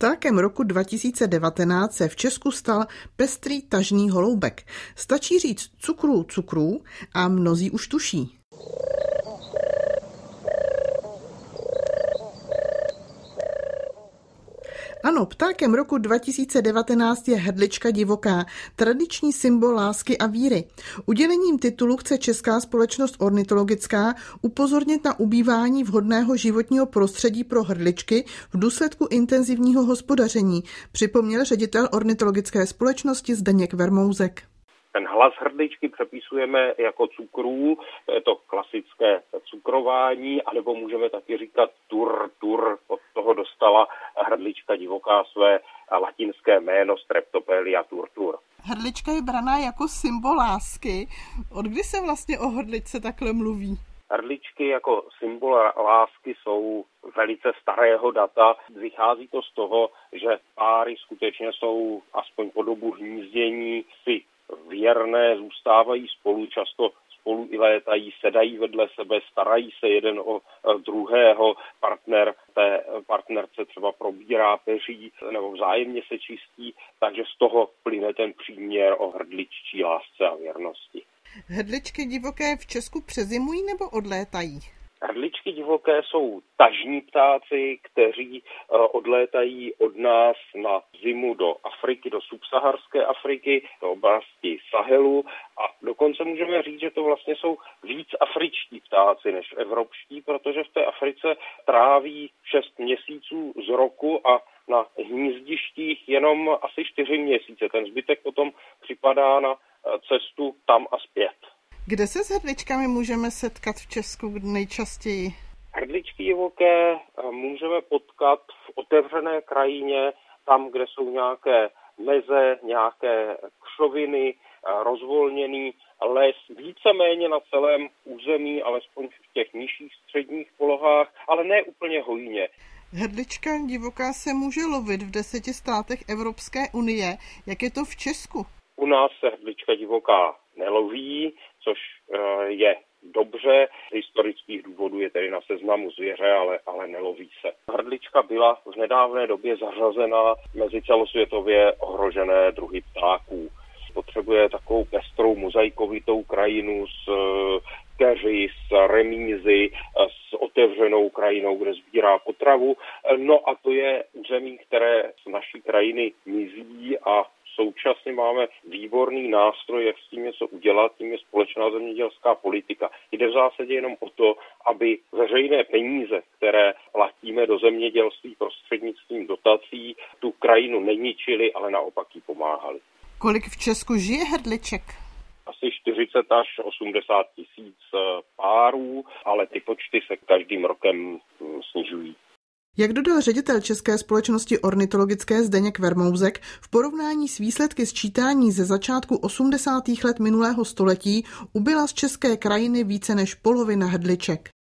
Ptákem roku 2019 se v Česku stal pestrý tažný holoubek. Stačí říct cukrů a mnozí už tuší. Ano, ptákem roku 2019 je hrdlička divoká, tradiční symbol lásky a víry. Udělením titulu chce Česká společnost ornitologická upozornit na ubývání vhodného životního prostředí pro hrdličky v důsledku intenzivního hospodaření, připomněl ředitel ornitologické společnosti Zdeněk Vermouzek. Ten hlas hrdličky přepisujeme jako cukrů, to je to klasické cukrování, anebo můžeme taky říkat tur, od toho dostala hrdlička divoká své latinské jméno Streptopelia turtur. Hrdlička je braná jako symbol lásky. Od kdy se vlastně o hrdličce takhle mluví? Hrdličky jako symbol lásky jsou velice starého data. Vychází to z toho, že páry skutečně jsou aspoň po dobu hnízdění si věrné, zůstávají spolu, často spolu i létají, sedají vedle sebe, starají se jeden o druhého, partner té partnerce třeba probírá peří nebo vzájemně se čistí, takže z toho plyne ten příměr o hrdliččí lásce a věrnosti. Hrdličky divoké v Česku přezimují nebo odlétají? Hrdličky divoké jsou tažní ptáci, kteří odlétají od nás na zimu do Afriky, do subsaharské Afriky, do oblasti Sahelu a dokonce můžeme říct, že to vlastně jsou víc afričtí ptáci než evropští, protože v té Africe tráví 6 měsíců z roku a na hnízdištích jenom asi 4 měsíce. Ten zbytek potom připadá na cestu tam a zpět. Kde se s hrdličkami můžeme setkat v Česku nejčastěji? Hrdličky divoké můžeme potkat v otevřené krajině, tam, kde jsou nějaké meze, nějaké křoviny, rozvolněný les, víceméně na celém území, alespoň v těch nižších středních polohách, ale ne úplně hojně. Hrdlička divoká se může lovit v 10 státech Evropské unie. Jak je to v Česku? U nás se hrdlička divoká neloví, což je dobře. Z historických důvodů je tedy na seznamu zvěře, ale neloví se. Hrdlička byla v nedávné době zařazena mezi celosvětově ohrožené druhy ptáků. Potřebuje takovou pestrou mozaikovitou krajinu s keři, s remízy, s otevřenou krajinou, kde sbírá potravu. No a to je území, které z naší krajiny mizí a současně máme výborný nástroj, jak s tím něco udělat, tím je společná zemědělská politika. Jde v zásadě jenom o to, aby veřejné peníze, které platíme do zemědělství prostřednictvím dotací, tu krajinu neničily, ale naopak jí pomáhaly. Kolik v Česku žije hrdliček? Asi 40 až 80 tisíc párů, ale ty počty se každým rokem snižují. Jak dodal ředitel České společnosti ornitologické Zdeněk Vermouzek, v porovnání s výsledky sčítání ze začátku 80. let minulého století ubyla z české krajiny více než polovina hrdliček.